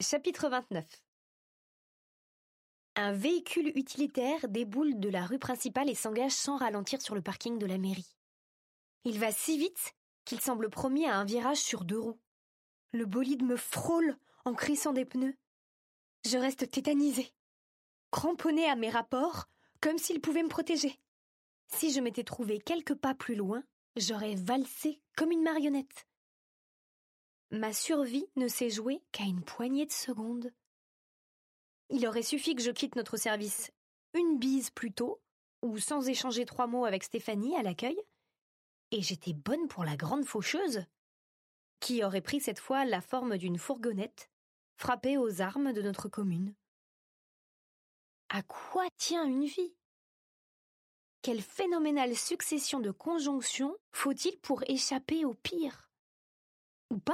Chapitre 29. Un véhicule utilitaire déboule de la rue principale et s'engage sans ralentir sur le parking de la mairie. Il va si vite qu'il semble promis à un virage sur 2 roues. Le bolide me frôle en crissant des pneus. Je reste tétanisée, cramponnée à mes rapports, comme s'il pouvait me protéger. Si je m'étais trouvée quelques pas plus loin, j'aurais valsé comme une marionnette. Ma survie ne s'est jouée qu'à une poignée de secondes. Il aurait suffi que je quitte notre service une bise plus tôt, ou sans échanger 3 mots avec Stéphanie à l'accueil, et j'étais bonne pour la grande faucheuse, qui aurait pris cette fois la forme d'une fourgonnette, frappée aux armes de notre commune. À quoi tient une vie ? Quelle phénoménale succession de conjonctions faut-il pour échapper au pire ? Ou pas ?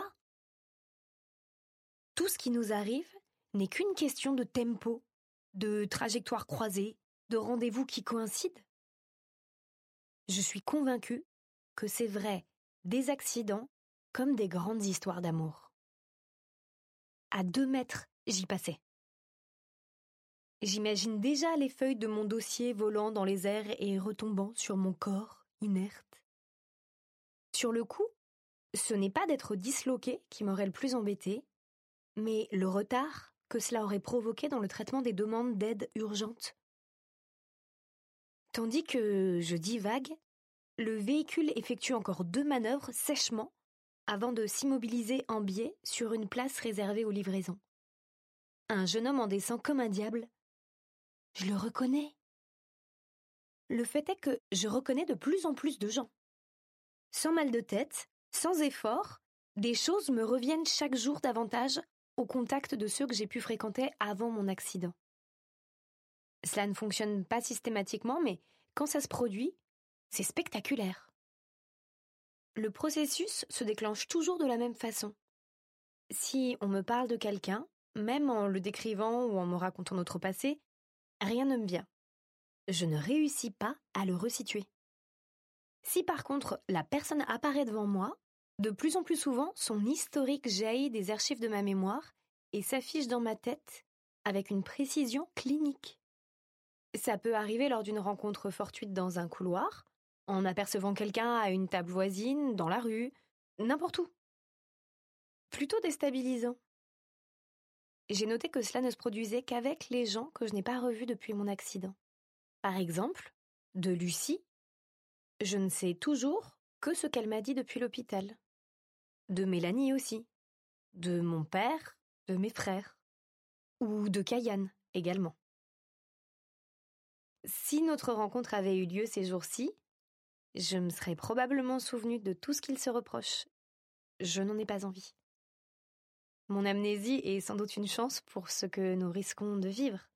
Tout ce qui nous arrive n'est qu'une question de tempo, de trajectoire croisée, de rendez-vous qui coïncident. Je suis convaincue que c'est vrai des accidents comme des grandes histoires d'amour. À 2 mètres, j'y passais. J'imagine déjà les feuilles de mon dossier volant dans les airs et retombant sur mon corps inerte. Sur le coup, ce n'est pas d'être disloqué qui m'aurait le plus embêté, mais le retard que cela aurait provoqué dans le traitement des demandes d'aide urgente. Tandis que je divague, le véhicule effectue encore 2 manœuvres sèchement avant de s'immobiliser en biais sur une place réservée aux livraisons. Un jeune homme en descend comme un diable. Je le reconnais. Le fait est que je reconnais de plus en plus de gens. Sans mal de tête, sans effort, des choses me reviennent chaque jour davantage au contact de ceux que j'ai pu fréquenter avant mon accident. Cela ne fonctionne pas systématiquement, mais quand ça se produit, c'est spectaculaire. Le processus se déclenche toujours de la même façon. Si on me parle de quelqu'un, même en le décrivant ou en me racontant notre passé, rien ne me vient. Je ne réussis pas à le resituer. Si par contre la personne apparaît devant moi, de plus en plus souvent, son historique jaillit des archives de ma mémoire et s'affiche dans ma tête avec une précision clinique. Ça peut arriver lors d'une rencontre fortuite dans un couloir, en apercevant quelqu'un à une table voisine, dans la rue, n'importe où. Plutôt déstabilisant. J'ai noté que cela ne se produisait qu'avec les gens que je n'ai pas revus depuis mon accident. Par exemple, de Lucie, je ne sais toujours que ce qu'elle m'a dit depuis l'hôpital. De Mélanie aussi. De mon père, de mes frères. Ou de Kayane également. Si notre rencontre avait eu lieu ces jours-ci, je me serais probablement souvenue de tout ce qu'ils se reprochent. Je n'en ai pas envie. Mon amnésie est sans doute une chance pour ce que nous risquons de vivre.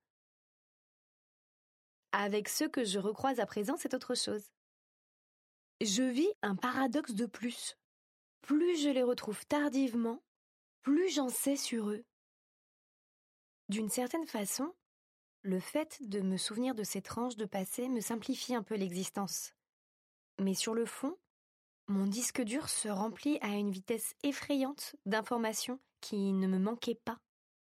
Avec ceux que je recroise à présent, c'est autre chose. Je vis un paradoxe de plus. Plus je les retrouve tardivement, plus j'en sais sur eux. D'une certaine façon, le fait de me souvenir de ces tranches de passé me simplifie un peu l'existence. Mais sur le fond, mon disque dur se remplit à une vitesse effrayante d'informations qui ne me manquaient pas.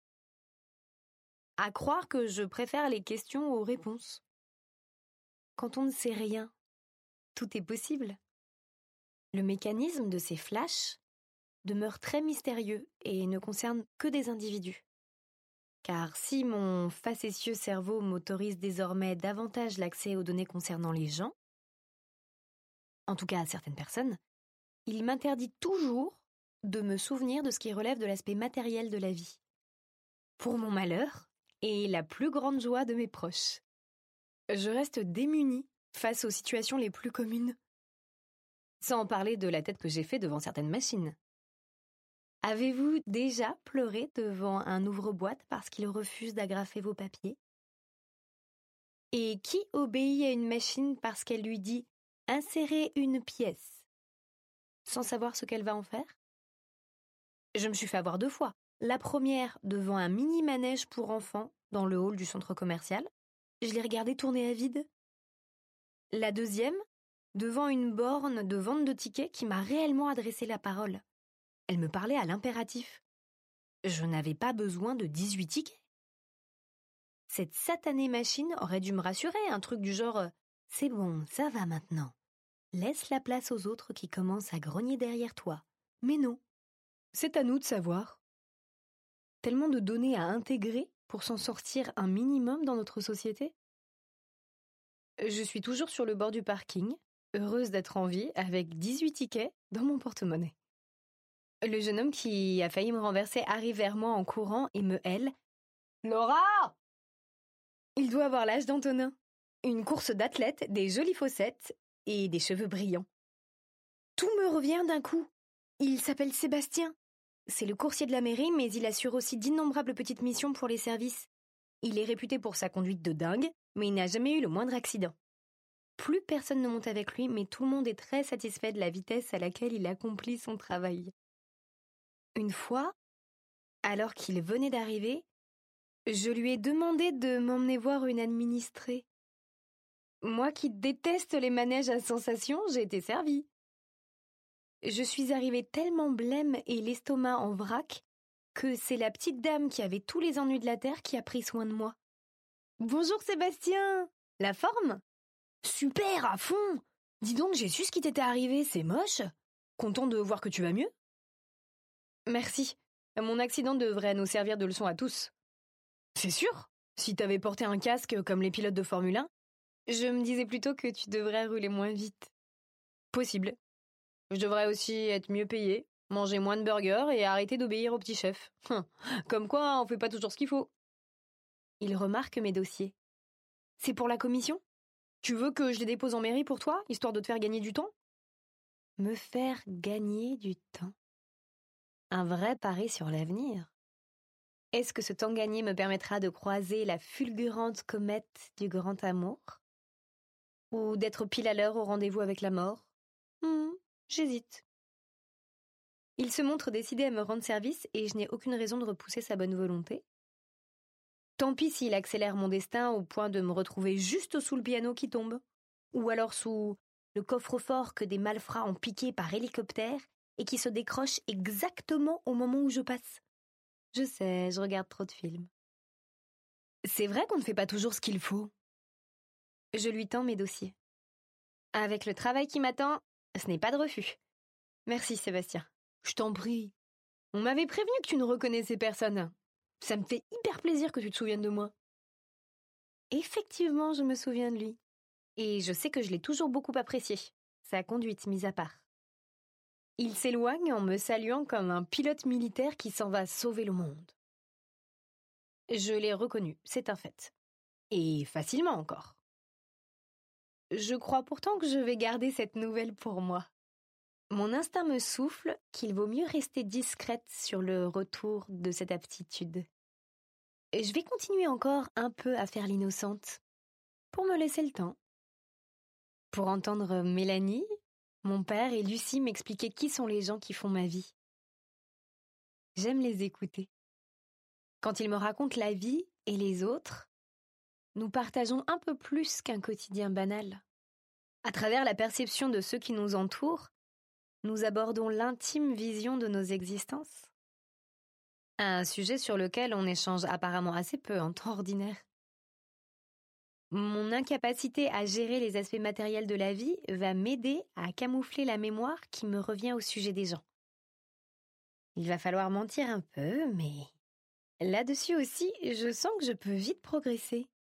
À croire que je préfère les questions aux réponses. Quand on ne sait rien, tout est possible. Le mécanisme de ces flashs demeure très mystérieux et ne concerne que des individus. Car si mon facétieux cerveau m'autorise désormais davantage l'accès aux données concernant les gens, en tout cas à certaines personnes, il m'interdit toujours de me souvenir de ce qui relève de l'aspect matériel de la vie. Pour mon malheur et la plus grande joie de mes proches. Je reste démunie face aux situations les plus communes. Sans parler de la tête que j'ai fait devant certaines machines. Avez-vous déjà pleuré devant un ouvre-boîte parce qu'il refuse d'agrafer vos papiers ? Et qui obéit à une machine parce qu'elle lui dit « insérer une pièce » sans savoir ce qu'elle va en faire ? Je me suis fait avoir 2 fois. La première devant un mini-manège pour enfants dans le hall du centre commercial. Je l'ai regardé tourner à vide. La deuxième, devant une borne de vente de tickets qui m'a réellement adressé la parole. Elle me parlait à l'impératif. Je n'avais pas besoin de 18 tickets. Cette satanée machine aurait dû me rassurer, un truc du genre « C'est bon, ça va maintenant. Laisse la place aux autres qui commencent à grogner derrière toi. » Mais non, c'est à nous de savoir. Tellement de données à intégrer pour s'en sortir un minimum dans notre société. Je suis toujours sur le bord du parking, heureuse d'être en vie, avec 18 tickets dans mon porte-monnaie. Le jeune homme qui a failli me renverser arrive vers moi en courant et me hèle. « Laura !» Il doit avoir l'âge d'Antonin. Une course d'athlète, des jolies fossettes et des cheveux brillants. Tout me revient d'un coup. Il s'appelle Sébastien. C'est le coursier de la mairie, mais il assure aussi d'innombrables petites missions pour les services. Il est réputé pour sa conduite de dingue, mais il n'a jamais eu le moindre accident. Plus personne ne monte avec lui, mais tout le monde est très satisfait de la vitesse à laquelle il accomplit son travail. Une fois, alors qu'il venait d'arriver, je lui ai demandé de m'emmener voir une administrée. Moi qui déteste les manèges à sensations, j'ai été servie. Je suis arrivée tellement blême et l'estomac en vrac que c'est la petite dame qui avait tous les ennuis de la terre qui a pris soin de moi. « Bonjour Sébastien ! La forme ? » ?»« Super, à fond ! Dis donc, j'ai su ce qui t'était arrivé, c'est moche. Content de voir que tu vas mieux ? » ?»« Merci. Mon accident devrait nous servir de leçon à tous. » »« C'est sûr. Si t'avais porté un casque comme les pilotes de Formule 1, je me disais plutôt que tu devrais rouler moins vite. » »« Possible. Je devrais aussi être mieux payé, manger moins de burgers et arrêter d'obéir au petit chef. Comme quoi, on fait pas toujours ce qu'il faut. » Il remarque mes dossiers. « C'est pour la commission ? Tu veux que je les dépose en mairie pour toi, histoire de te faire gagner du temps ? » Me faire gagner du temps. Un vrai pari sur l'avenir. Est-ce que ce temps gagné me permettra de croiser la fulgurante comète du grand amour ? Ou d'être pile à l'heure au rendez-vous avec la mort ? J'hésite. Il se montre décidé à me rendre service et je n'ai aucune raison de repousser sa bonne volonté. Tant pis s'il accélère mon destin au point de me retrouver juste sous le piano qui tombe, ou alors sous le coffre-fort que des malfrats ont piqué par hélicoptère et qui se décroche exactement au moment où je passe. Je sais, je regarde trop de films. C'est vrai qu'on ne fait pas toujours ce qu'il faut. Je lui tends mes dossiers. Avec le travail qui m'attend, ce n'est pas de refus. Merci Sébastien. Je t'en prie. On m'avait prévenu que tu ne reconnaissais personne. Ça me fait hyper plaisir que tu te souviennes de moi. Effectivement, je me souviens de lui. Et je sais que je l'ai toujours beaucoup apprécié, sa conduite mise à part. Il s'éloigne en me saluant comme un pilote militaire qui s'en va sauver le monde. Je l'ai reconnu, c'est un fait. Et facilement encore. Je crois pourtant que je vais garder cette nouvelle pour moi. Mon instinct me souffle qu'il vaut mieux rester discrète sur le retour de cette aptitude. Je vais continuer encore un peu à faire l'innocente, pour me laisser le temps. Pour entendre Mélanie, mon père et Lucie m'expliquer qui sont les gens qui font ma vie. J'aime les écouter. Quand ils me racontent la vie et les autres, nous partageons un peu plus qu'un quotidien banal. À travers la perception de ceux qui nous entourent, nous abordons l'intime vision de nos existences. Un sujet sur lequel on échange apparemment assez peu en temps ordinaire. Mon incapacité à gérer les aspects matériels de la vie va m'aider à camoufler la mémoire qui me revient au sujet des gens. Il va falloir mentir un peu, mais là-dessus aussi, je sens que je peux vite progresser.